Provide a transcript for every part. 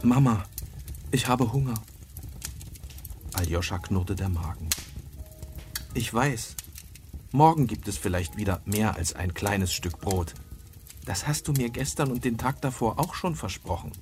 Mama, ich habe Hunger. Aljoscha knurrte der Magen. Ich weiß, morgen gibt es vielleicht wieder mehr als ein kleines Stück Brot. Das hast du mir gestern und den Tag davor auch schon versprochen.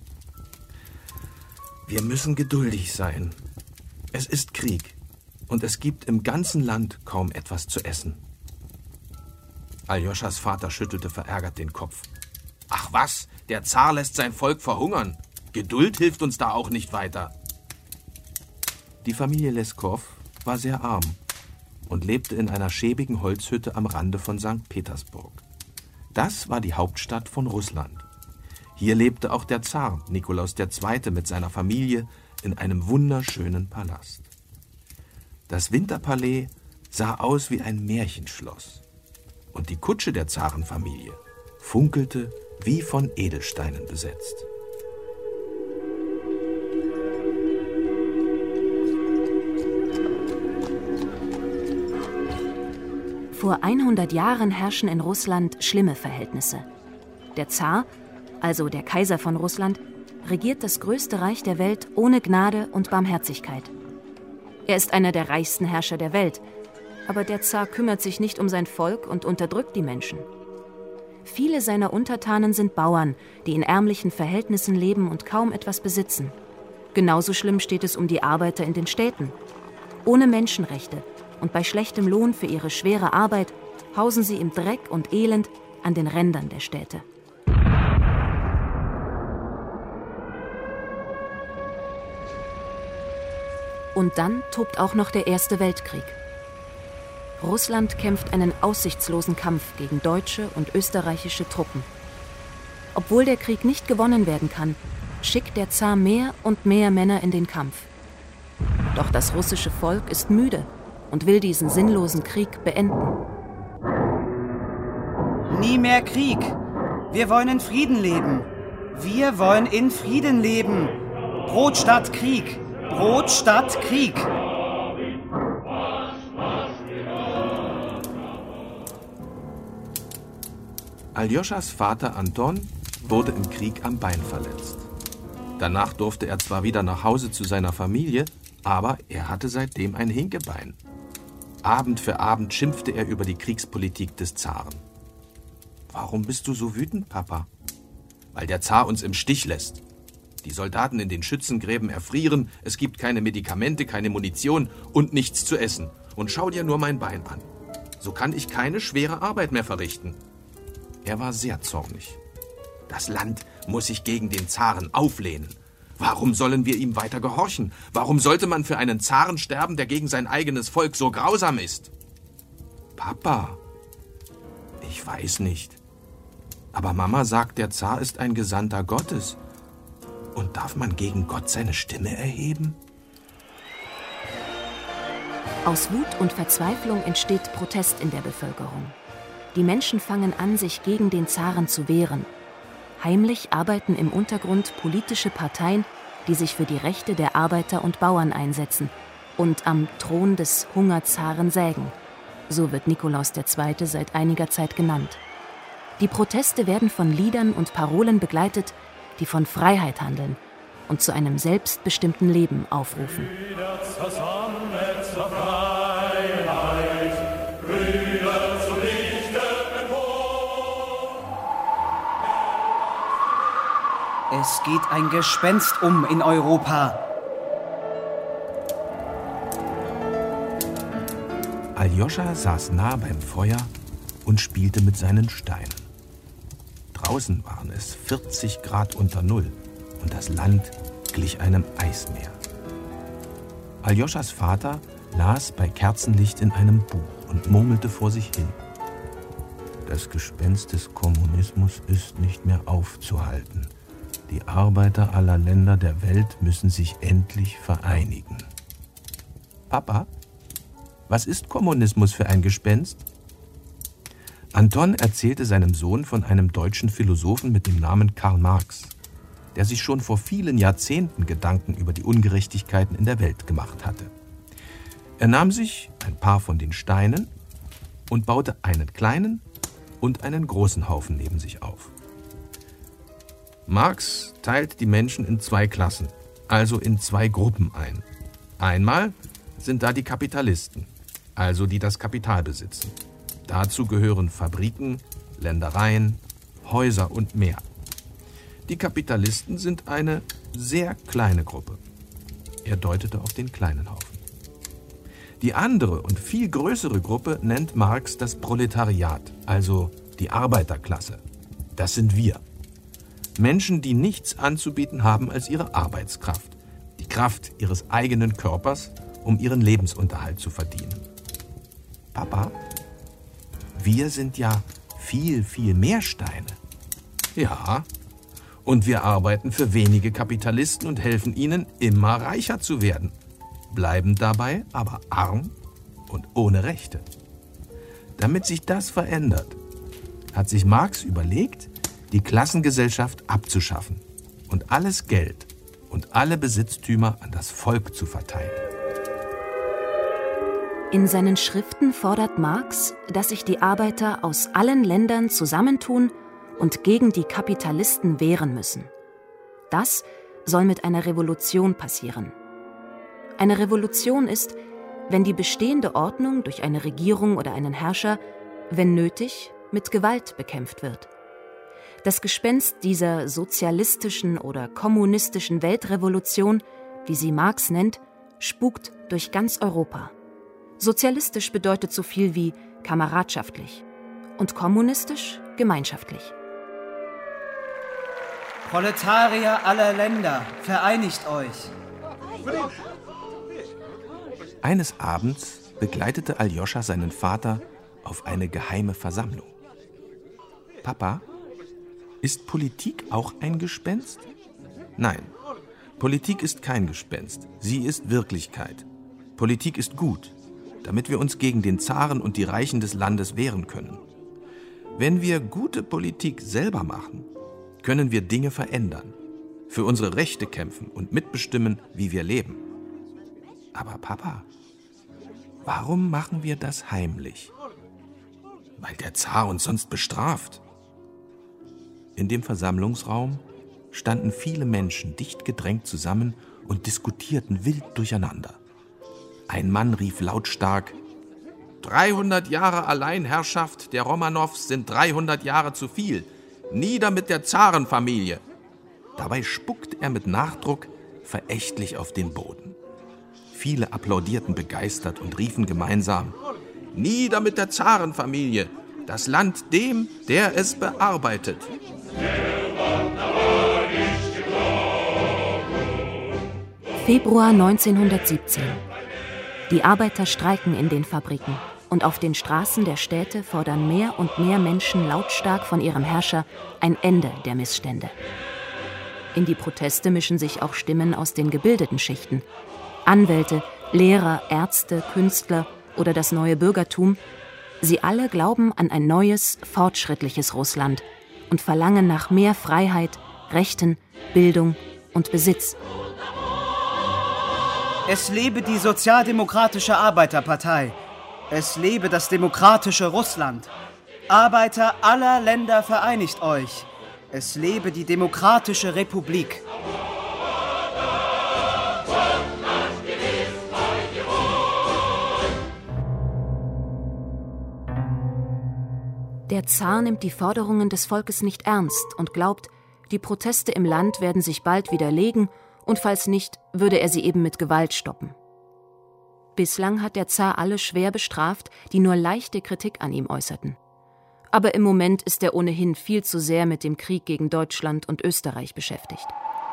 Wir müssen geduldig sein. Es ist Krieg und es gibt im ganzen Land kaum etwas zu essen. Aljoschas Vater schüttelte verärgert den Kopf. Ach was, der Zar lässt sein Volk verhungern. Geduld hilft uns da auch nicht weiter. Die Familie Leskow war sehr arm und lebte in einer schäbigen Holzhütte am Rande von St. Petersburg. Das war die Hauptstadt von Russland. Hier lebte auch der Zar Nikolaus II. Mit seiner Familie in einem wunderschönen Palast. Das Winterpalais sah aus wie ein Märchenschloss. Und die Kutsche der Zarenfamilie funkelte wie von Edelsteinen besetzt. Vor 100 Jahren herrschen in Russland schlimme Verhältnisse. Der Zar, also der Kaiser von Russland, regiert das größte Reich der Welt ohne Gnade und Barmherzigkeit. Er ist einer der reichsten Herrscher der Welt, aber der Zar kümmert sich nicht um sein Volk und unterdrückt die Menschen. Viele seiner Untertanen sind Bauern, die in ärmlichen Verhältnissen leben und kaum etwas besitzen. Genauso schlimm steht es um die Arbeiter in den Städten. Ohne Menschenrechte und bei schlechtem Lohn für ihre schwere Arbeit hausen sie im Dreck und Elend an den Rändern der Städte. Und dann tobt auch noch der Erste Weltkrieg. Russland kämpft einen aussichtslosen Kampf gegen deutsche und österreichische Truppen. Obwohl der Krieg nicht gewonnen werden kann, schickt der Zar mehr und mehr Männer in den Kampf. Doch das russische Volk ist müde und will diesen sinnlosen Krieg beenden. Nie mehr Krieg. Wir wollen in Frieden leben. Wir wollen in Frieden leben. Brot statt Krieg. Brot statt Krieg. Aljoschas Vater Anton wurde im Krieg am Bein verletzt. Danach durfte er zwar wieder nach Hause zu seiner Familie, aber er hatte seitdem ein Hinkebein. Abend für Abend schimpfte er über die Kriegspolitik des Zaren. Warum bist du so wütend, Papa? Weil der Zar uns im Stich lässt. Die Soldaten in den Schützengräben erfrieren, es gibt keine Medikamente, keine Munition und nichts zu essen. Und schau dir nur mein Bein an. So kann ich keine schwere Arbeit mehr verrichten. Er war sehr zornig. Das Land muss sich gegen den Zaren auflehnen. Warum sollen wir ihm weiter gehorchen? Warum sollte man für einen Zaren sterben, der gegen sein eigenes Volk so grausam ist? Papa, ich weiß nicht. Aber Mama sagt, der Zar ist ein Gesandter Gottes. Und darf man gegen Gott seine Stimme erheben? Aus Wut und Verzweiflung entsteht Protest in der Bevölkerung. Die Menschen fangen an, sich gegen den Zaren zu wehren. Heimlich arbeiten im Untergrund politische Parteien, die sich für die Rechte der Arbeiter und Bauern einsetzen und am Thron des Hungerzaren sägen. So wird Nikolaus II. Seit einiger Zeit genannt. Die Proteste werden von Liedern und Parolen begleitet, die von Freiheit handeln und zu einem selbstbestimmten Leben aufrufen. Brüder zusammen zur Freiheit, Brüder zu lichten Hoch. Es geht ein Gespenst in Europa. Aljoscha saß nah beim Feuer und spielte mit seinen Steinen. Draußen waren es 40 Grad unter Null und das Land glich einem Eismeer. Aljoschas Vater las bei Kerzenlicht in einem Buch und murmelte vor sich hin. Das Gespenst des Kommunismus ist nicht mehr aufzuhalten. Die Arbeiter aller Länder der Welt müssen sich endlich vereinigen. Papa, was ist Kommunismus für ein Gespenst? Anton erzählte seinem Sohn von einem deutschen Philosophen mit dem Namen Karl Marx, der sich schon vor vielen Jahrzehnten Gedanken über die Ungerechtigkeiten in der Welt gemacht hatte. Er nahm sich ein paar von den Steinen und baute einen kleinen und einen großen Haufen neben sich auf. Marx teilt die Menschen in 2 Klassen, also in 2 Gruppen ein. Einmal sind da die Kapitalisten, also die das Kapital besitzen. Dazu gehören Fabriken, Ländereien, Häuser und mehr. Die Kapitalisten sind eine sehr kleine Gruppe. Er deutete auf den kleinen Haufen. Die andere und viel größere Gruppe nennt Marx das Proletariat, also die Arbeiterklasse. Das sind wir. Menschen, die nichts anzubieten haben als ihre Arbeitskraft, die Kraft ihres eigenen Körpers, um ihren Lebensunterhalt zu verdienen. Papa, wir sind ja viel, viel mehr Steine. Ja, und wir arbeiten für wenige Kapitalisten und helfen ihnen, immer reicher zu werden, bleiben dabei aber arm und ohne Rechte. Damit sich das verändert, hat sich Marx überlegt, die Klassengesellschaft abzuschaffen und alles Geld und alle Besitztümer an das Volk zu verteilen. In seinen Schriften fordert Marx, dass sich die Arbeiter aus allen Ländern zusammentun und gegen die Kapitalisten wehren müssen. Das soll mit einer Revolution passieren. Eine Revolution ist, wenn die bestehende Ordnung durch eine Regierung oder einen Herrscher, wenn nötig, mit Gewalt bekämpft wird. Das Gespenst dieser sozialistischen oder kommunistischen Weltrevolution, wie sie Marx nennt, spukt durch ganz Europa. Sozialistisch bedeutet so viel wie kameradschaftlich und kommunistisch gemeinschaftlich. Proletarier aller Länder, vereinigt euch! Eines Abends begleitete Aljoscha seinen Vater auf eine geheime Versammlung. Papa, ist Politik auch ein Gespenst? Nein, Politik ist kein Gespenst. Sie ist Wirklichkeit. Politik ist gut, damit wir uns gegen den Zaren und die Reichen des Landes wehren können. Wenn wir gute Politik selber machen, können wir Dinge verändern, für unsere Rechte kämpfen und mitbestimmen, wie wir leben. Aber Papa, warum machen wir das heimlich? Weil der Zar uns sonst bestraft. In dem Versammlungsraum standen viele Menschen dicht gedrängt zusammen und diskutierten wild durcheinander. Ein Mann rief lautstark: 300 Jahre Alleinherrschaft der Romanows sind 300 Jahre zu viel. Nieder mit der Zarenfamilie! Dabei spuckte er mit Nachdruck verächtlich auf den Boden. Viele applaudierten begeistert und riefen gemeinsam: Nieder mit der Zarenfamilie! Das Land dem, der es bearbeitet! Februar 1917. Die Arbeiter streiken in den Fabriken und auf den Straßen der Städte fordern mehr und mehr Menschen lautstark von ihrem Herrscher ein Ende der Missstände. In die Proteste mischen sich auch Stimmen aus den gebildeten Schichten. Anwälte, Lehrer, Ärzte, Künstler oder das neue Bürgertum. Sie alle glauben an ein neues, fortschrittliches Russland und verlangen nach mehr Freiheit, Rechten, Bildung und Besitz. Es lebe die Sozialdemokratische Arbeiterpartei. Es lebe das demokratische Russland. Arbeiter aller Länder, vereinigt euch. Es lebe die Demokratische Republik. Der Zar nimmt die Forderungen des Volkes nicht ernst und glaubt, die Proteste im Land werden sich bald wieder legen und falls nicht, würde er sie eben mit Gewalt stoppen. Bislang hat der Zar alle schwer bestraft, die nur leichte Kritik an ihm äußerten. Aber im Moment ist er ohnehin viel zu sehr mit dem Krieg gegen Deutschland und Österreich beschäftigt.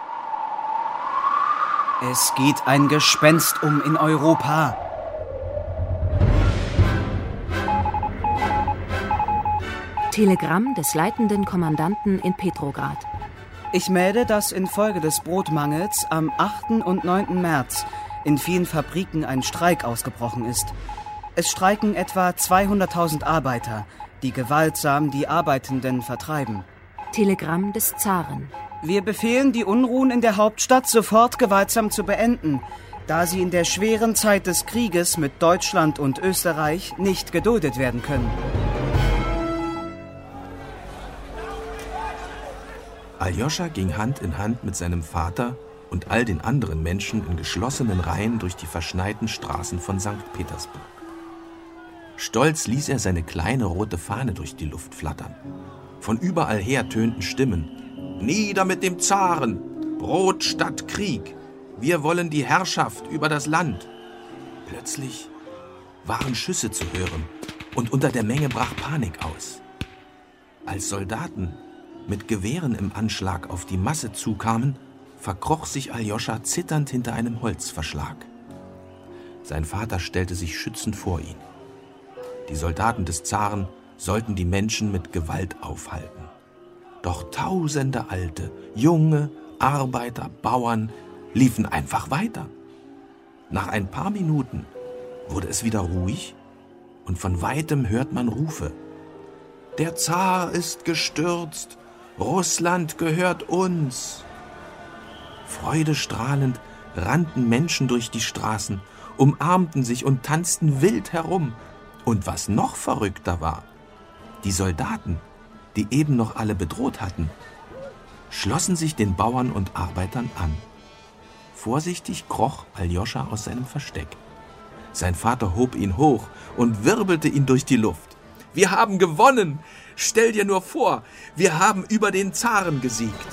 Es geht ein Gespenst um in Europa. Telegramm des leitenden Kommandanten in Petrograd. Ich melde, dass infolge des Brotmangels am 8. und 9. März in vielen Fabriken ein Streik ausgebrochen ist. Es streiken etwa 200.000 Arbeiter, die gewaltsam die Arbeitenden vertreiben. Telegramm des Zaren. Wir befehlen, die Unruhen in der Hauptstadt sofort gewaltsam zu beenden, da sie in der schweren Zeit des Krieges mit Deutschland und Österreich nicht geduldet werden können. Aljoscha ging Hand in Hand mit seinem Vater und all den anderen Menschen in geschlossenen Reihen durch die verschneiten Straßen von St. Petersburg. Stolz ließ er seine kleine rote Fahne durch die Luft flattern. Von überall her tönten Stimmen. Nieder mit dem Zaren! Brot statt Krieg! Wir wollen die Herrschaft über das Land! Plötzlich waren Schüsse zu hören und unter der Menge brach Panik aus. Als Soldaten mit Gewehren im Anschlag auf die Masse zukamen, verkroch sich Aljoscha zitternd hinter einem Holzverschlag. Sein Vater stellte sich schützend vor ihn. Die Soldaten des Zaren sollten die Menschen mit Gewalt aufhalten. Doch tausende Alte, Junge, Arbeiter, Bauern liefen einfach weiter. Nach ein paar Minuten wurde es wieder ruhig und von weitem hört man Rufe. Der Zar ist gestürzt, Russland gehört uns. Freudestrahlend rannten Menschen durch die Straßen, umarmten sich und tanzten wild herum. Und was noch verrückter war, die Soldaten, die eben noch alle bedroht hatten, schlossen sich den Bauern und Arbeitern an. Vorsichtig kroch Aljoscha aus seinem Versteck. Sein Vater hob ihn hoch und wirbelte ihn durch die Luft. Wir haben gewonnen! Stell dir nur vor, wir haben über den Zaren gesiegt.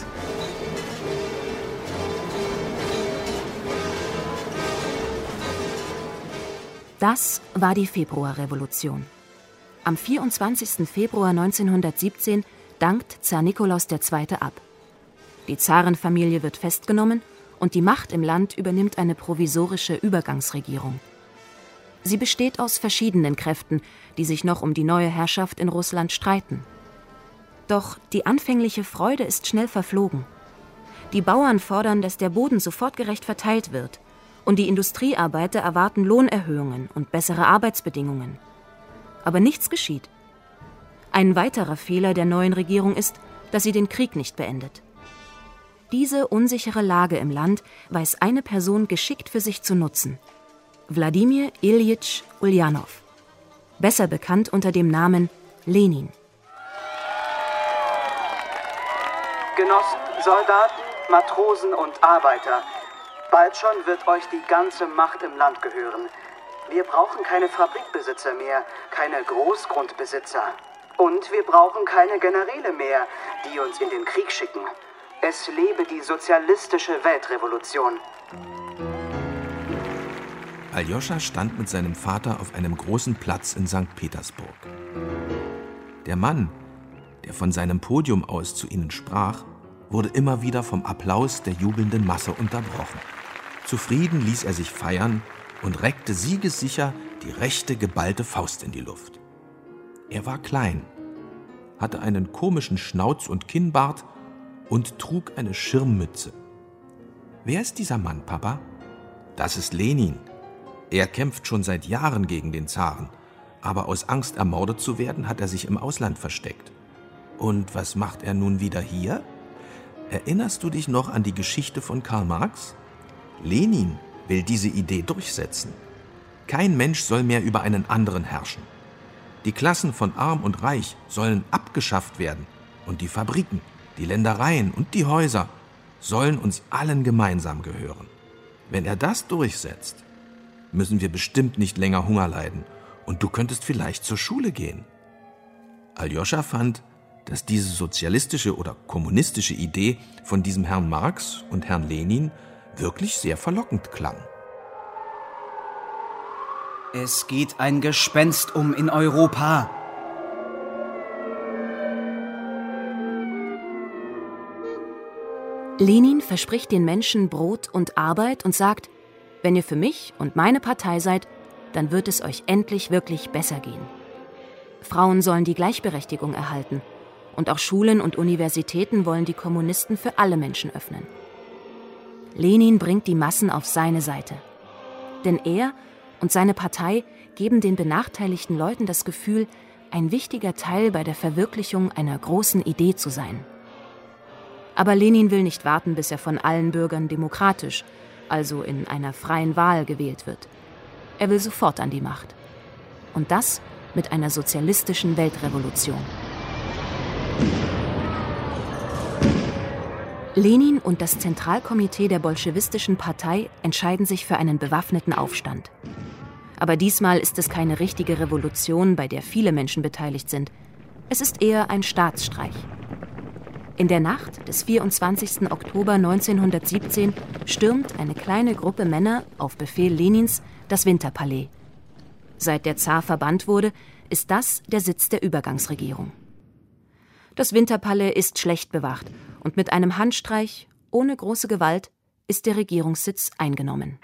Das war die Februarrevolution. Am 24. Februar 1917 dankt Zar Nikolaus II. Ab. Die Zarenfamilie wird festgenommen und die Macht im Land übernimmt eine provisorische Übergangsregierung. Sie besteht aus verschiedenen Kräften, die sich noch um die neue Herrschaft in Russland streiten. Doch die anfängliche Freude ist schnell verflogen. Die Bauern fordern, dass der Boden sofort gerecht verteilt wird. Und die Industriearbeiter erwarten Lohnerhöhungen und bessere Arbeitsbedingungen. Aber nichts geschieht. Ein weiterer Fehler der neuen Regierung ist, dass sie den Krieg nicht beendet. Diese unsichere Lage im Land weiß eine Person geschickt für sich zu nutzen. Wladimir Iljitsch Uljanov, besser bekannt unter dem Namen Lenin. Genossen, Soldaten, Matrosen und Arbeiter, bald schon wird euch die ganze Macht im Land gehören. Wir brauchen keine Fabrikbesitzer mehr, keine Großgrundbesitzer. Und wir brauchen keine Generäle mehr, die uns in den Krieg schicken. Es lebe die sozialistische Weltrevolution. Aljoscha stand mit seinem Vater auf einem großen Platz in St. Petersburg. Der Mann, der von seinem Podium aus zu ihnen sprach, wurde immer wieder vom Applaus der jubelnden Masse unterbrochen. Zufrieden ließ er sich feiern und reckte siegessicher die rechte geballte Faust in die Luft. Er war klein, hatte einen komischen Schnauz- und Kinnbart und trug eine Schirmmütze. Wer ist dieser Mann, Papa? Das ist Lenin. Er kämpft schon seit Jahren gegen den Zaren, aber aus Angst, ermordet zu werden, hat er sich im Ausland versteckt. Und was macht er nun wieder hier? Erinnerst du dich noch an die Geschichte von Karl Marx? Lenin will diese Idee durchsetzen. Kein Mensch soll mehr über einen anderen herrschen. Die Klassen von Arm und Reich sollen abgeschafft werden und die Fabriken, die Ländereien und die Häuser sollen uns allen gemeinsam gehören. Wenn er das durchsetzt, müssen wir bestimmt nicht länger Hunger leiden und du könntest vielleicht zur Schule gehen. Aljoscha fand, dass diese sozialistische oder kommunistische Idee von diesem Herrn Marx und Herrn Lenin wirklich sehr verlockend klang. Es geht ein Gespenst um in Europa. Lenin verspricht den Menschen Brot und Arbeit und sagt, wenn ihr für mich und meine Partei seid, dann wird es euch endlich wirklich besser gehen. Frauen sollen die Gleichberechtigung erhalten und auch Schulen und Universitäten wollen die Kommunisten für alle Menschen öffnen. Lenin bringt die Massen auf seine Seite. Denn er und seine Partei geben den benachteiligten Leuten das Gefühl, ein wichtiger Teil bei der Verwirklichung einer großen Idee zu sein. Aber Lenin will nicht warten, bis er von allen Bürgern demokratisch, also in einer freien Wahl, gewählt wird. Er will sofort an die Macht. Und das mit einer sozialistischen Weltrevolution. Lenin und das Zentralkomitee der bolschewistischen Partei entscheiden sich für einen bewaffneten Aufstand. Aber diesmal ist es keine richtige Revolution, bei der viele Menschen beteiligt sind. Es ist eher ein Staatsstreich. In der Nacht des 24. Oktober 1917 stürmt eine kleine Gruppe Männer auf Befehl Lenins das Winterpalais. Seit der Zar verbannt wurde, ist das der Sitz der Übergangsregierung. Das Winterpalais ist schlecht bewacht und mit einem Handstreich, ohne große Gewalt, ist der Regierungssitz eingenommen.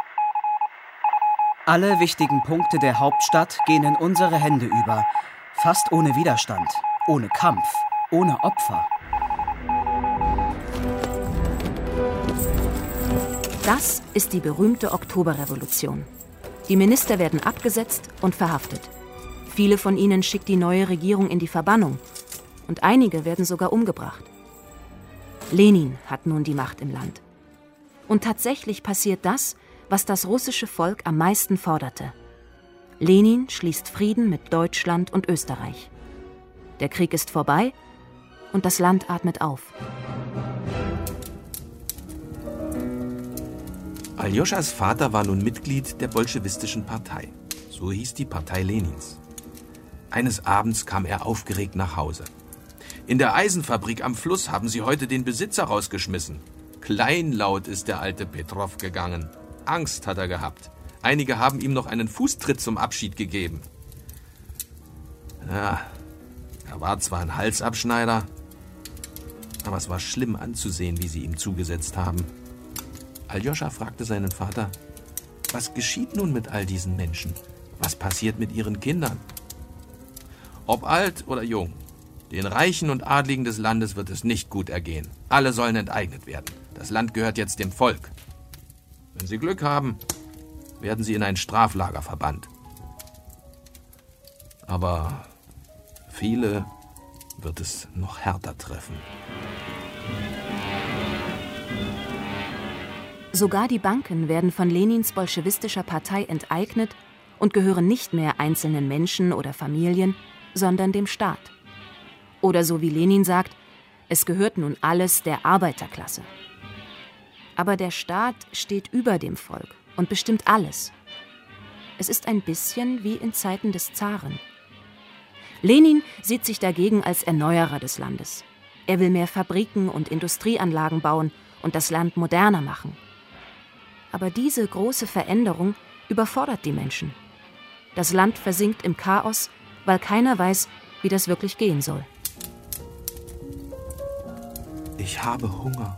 Alle wichtigen Punkte der Hauptstadt gehen in unsere Hände über. Fast ohne Widerstand, ohne Kampf, ohne Opfer. Das ist die berühmte Oktoberrevolution. Die Minister werden abgesetzt und verhaftet. Viele von ihnen schickt die neue Regierung in die Verbannung. Und einige werden sogar umgebracht. Lenin hat nun die Macht im Land. Und tatsächlich passiert das, was das russische Volk am meisten forderte. Lenin schließt Frieden mit Deutschland und Österreich. Der Krieg ist vorbei und das Land atmet auf. Aljoschas Vater war nun Mitglied der bolschewistischen Partei. So hieß die Partei Lenins. Eines Abends kam er aufgeregt nach Hause. In der Eisenfabrik am Fluss haben sie heute den Besitzer rausgeschmissen. Kleinlaut ist der alte Petrov gegangen. Angst hat er gehabt. Einige haben ihm noch einen Fußtritt zum Abschied gegeben. Ja, er war zwar ein Halsabschneider, aber es war schlimm anzusehen, wie sie ihm zugesetzt haben. Aljoscha fragte seinen Vater, was geschieht nun mit all diesen Menschen? Was passiert mit ihren Kindern? Ob alt oder jung, den Reichen und Adligen des Landes wird es nicht gut ergehen. Alle sollen enteignet werden. Das Land gehört jetzt dem Volk. Wenn sie Glück haben, werden sie in ein Straflager verbannt. Aber viele wird es noch härter treffen. Sogar die Banken werden von Lenins bolschewistischer Partei enteignet und gehören nicht mehr einzelnen Menschen oder Familien, sondern dem Staat. Oder so wie Lenin sagt, es gehört nun alles der Arbeiterklasse. Aber der Staat steht über dem Volk und bestimmt alles. Es ist ein bisschen wie in Zeiten des Zaren. Lenin sieht sich dagegen als Erneuerer des Landes. Er will mehr Fabriken und Industrieanlagen bauen und das Land moderner machen. Aber diese große Veränderung überfordert die Menschen. Das Land versinkt im Chaos, weil keiner weiß, wie das wirklich gehen soll. Ich habe Hunger.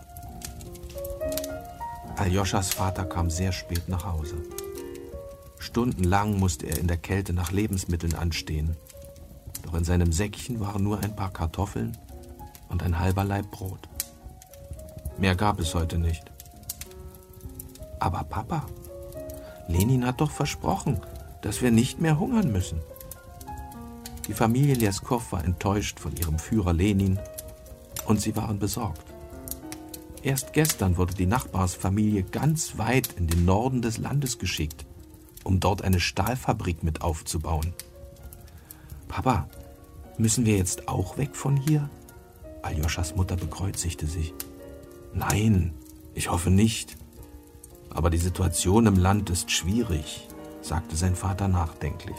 Aljoschas Vater kam sehr spät nach Hause. Stundenlang musste er in der Kälte nach Lebensmitteln anstehen. Doch in seinem Säckchen waren nur ein paar Kartoffeln und ein halber Laib Brot. Mehr gab es heute nicht. Aber Papa, Lenin hat doch versprochen, dass wir nicht mehr hungern müssen. Die Familie Ljaskow war enttäuscht von ihrem Führer Lenin und sie waren besorgt. Erst gestern wurde die Nachbarsfamilie ganz weit in den Norden des Landes geschickt, um dort eine Stahlfabrik mit aufzubauen. Papa, müssen wir jetzt auch weg von hier? Aljoschas Mutter bekreuzigte sich. Nein, ich hoffe nicht. Aber die Situation im Land ist schwierig, sagte sein Vater nachdenklich.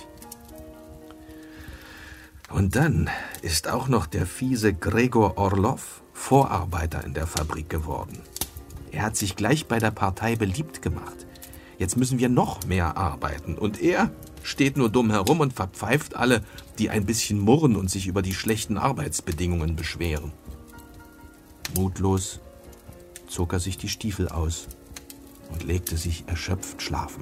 Und dann ist auch noch der fiese Gregor Orlov Vorarbeiter in der Fabrik geworden. Er hat sich gleich bei der Partei beliebt gemacht. Jetzt müssen wir noch mehr arbeiten. Und er steht nur dumm herum und verpfeift alle, die ein bisschen murren und sich über die schlechten Arbeitsbedingungen beschweren. Mutlos zog er sich die Stiefel aus und legte sich erschöpft schlafen.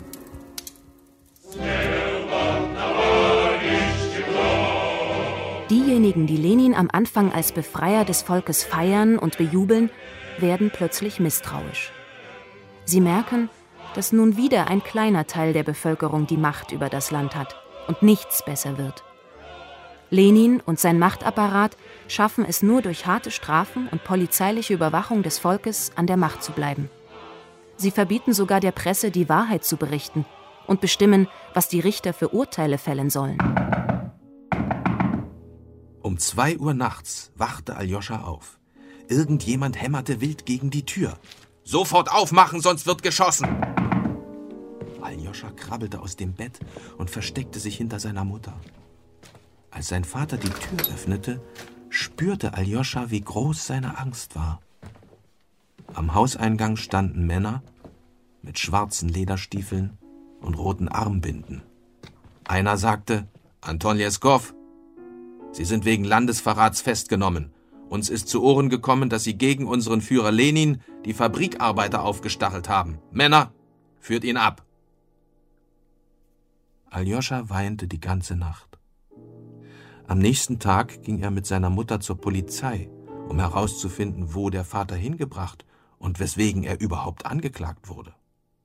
Diejenigen, die Lenin am Anfang als Befreier des Volkes feiern und bejubeln, werden plötzlich misstrauisch. Sie merken, dass nun wieder ein kleiner Teil der Bevölkerung die Macht über das Land hat und nichts besser wird. Lenin und sein Machtapparat schaffen es nur durch harte Strafen und polizeiliche Überwachung des Volkes an der Macht zu bleiben. Sie verbieten sogar der Presse, die Wahrheit zu berichten und bestimmen, was die Richter für Urteile fällen sollen. Um 2 Uhr nachts wachte Aljoscha auf. Irgendjemand hämmerte wild gegen die Tür. »Sofort aufmachen, sonst wird geschossen!« Aljoscha krabbelte aus dem Bett und versteckte sich hinter seiner Mutter. Als sein Vater die Tür öffnete, spürte Aljoscha, wie groß seine Angst war. Am Hauseingang standen Männer mit schwarzen Lederstiefeln und roten Armbinden. Einer sagte: »Anton Ljeskow, Sie sind wegen Landesverrats festgenommen. Uns ist zu Ohren gekommen, dass Sie gegen unseren Führer Lenin die Fabrikarbeiter aufgestachelt haben. Männer, führt ihn ab!« Aljoscha weinte die ganze Nacht. Am nächsten Tag ging er mit seiner Mutter zur Polizei, um herauszufinden, wo der Vater hingebracht und weswegen er überhaupt angeklagt wurde.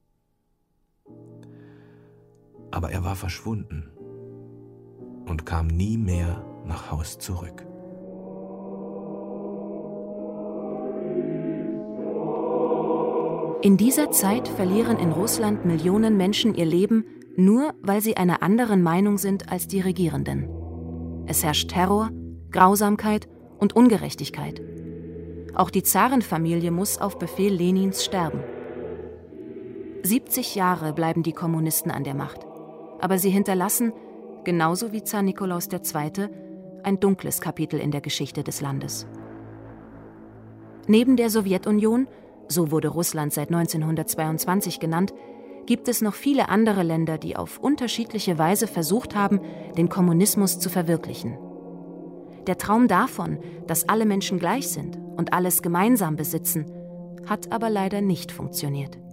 Aber er war verschwunden und kam nie mehr nach Haus zurück. In dieser Zeit verlieren in Russland Millionen Menschen ihr Leben, nur weil sie einer anderen Meinung sind als die Regierenden. Es herrscht Terror, Grausamkeit und Ungerechtigkeit. Auch die Zarenfamilie muss auf Befehl Lenins sterben. 70 Jahre bleiben die Kommunisten an der Macht. Aber sie hinterlassen, genauso wie Zar Nikolaus II., ein dunkles Kapitel in der Geschichte des Landes. Neben der Sowjetunion, so wurde Russland seit 1922 genannt, gibt es noch viele andere Länder, die auf unterschiedliche Weise versucht haben, den Kommunismus zu verwirklichen. Der Traum davon, dass alle Menschen gleich sind und alles gemeinsam besitzen, hat aber leider nicht funktioniert.